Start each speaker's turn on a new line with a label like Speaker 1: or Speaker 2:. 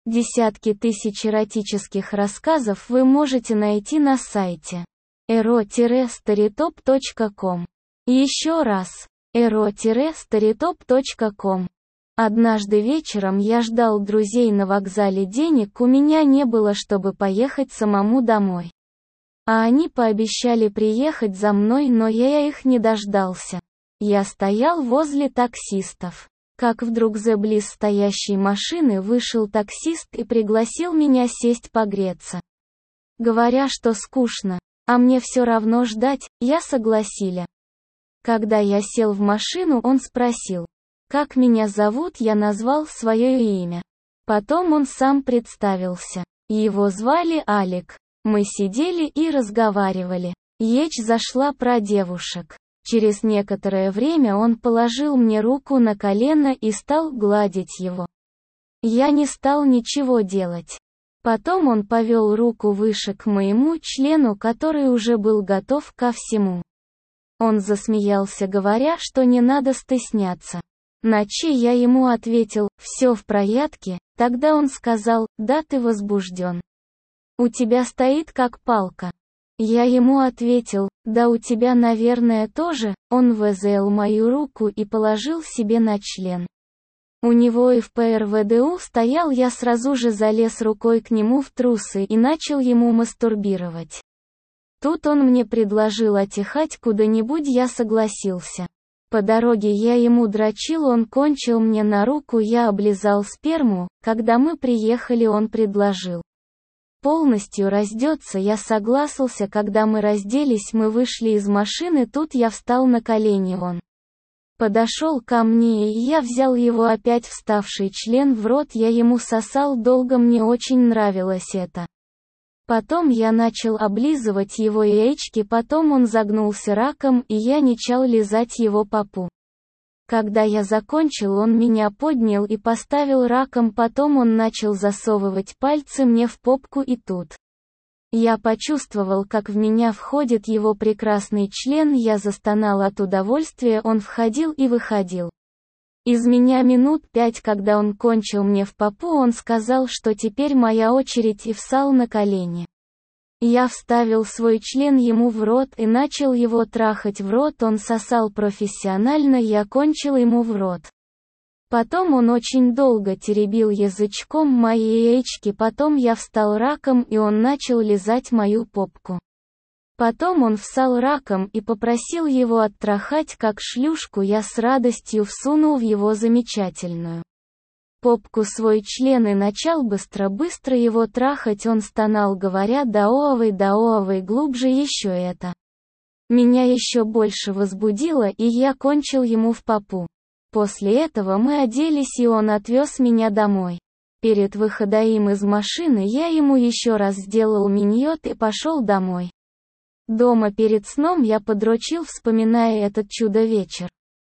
Speaker 1: Десятки тысяч эротических рассказов вы можете найти на сайте ero-storytop.com. Еще раз, ero-storytop.com. Однажды вечером я ждал друзей на вокзале, денег у меня не было, чтобы поехать самому домой. А они пообещали приехать за мной, но я их не дождался. Я стоял возле таксистов. Как вдруг за близ стоящей машины вышел таксист и пригласил меня сесть погреться. Говоря, что скучно, а мне все равно ждать, я согласилась. Когда я сел в машину, он спросил, как меня зовут, я назвал свое имя. Потом он сам представился. Его звали Алик. Мы сидели и разговаривали. Речь зашла про девушек. Через некоторое время он положил мне руку на колено и стал гладить его. Я не стал ничего делать. Потом он повел руку выше к моему члену, который уже был готов ко всему. Он засмеялся, говоря, что не надо стесняться. На че я ему ответил, все в порядке. Тогда он сказал, да, ты возбужден. У тебя стоит как палка. Я ему ответил, да у тебя, наверное, тоже. Он взял мою руку и положил себе на член. У него ФПР ВДУ стоял, я сразу же залез рукой к нему в трусы и начал ему мастурбировать. Тут он мне предложил отдыхать куда-нибудь, я согласился. По дороге я ему дрочил, он кончил мне на руку, я облизал сперму. Когда мы приехали, он предложил полностью раздеться, я согласился. Когда мы разделись, мы вышли из машины, тут я встал на колени, он подошел ко мне и я взял его опять вставший член в рот, я ему сосал долго, мне очень нравилось это. Потом я начал облизывать его яички, потом он загнулся раком и я начал лизать его попу. Когда я закончил, он меня поднял и поставил раком, потом он начал засовывать пальцы мне в попку и тут я почувствовал, как в меня входит его прекрасный член, я застонал от удовольствия, он входил и выходил из меня минут 5, когда он кончил мне в попу, он сказал, что теперь моя очередь, и встал на колени. Я вставил свой член ему в рот и начал его трахать в рот, он сосал профессионально, я кончил ему в рот. Потом он очень долго теребил язычком мои яички, потом я встал раком и он начал лизать мою попку. Потом он встал раком и попросил его оттрахать как шлюшку, я с радостью всунул в его замечательную попку свой член и начал быстро-быстро его трахать, он стонал, говоря, даовый, глубже еще это. Меня еще больше возбудило и я кончил ему в попу. После этого мы оделись и он отвез меня домой. Перед выходом из машины я ему еще раз сделал миньот и пошел домой. Дома перед сном я подрочил, вспоминая этот чудо-вечер.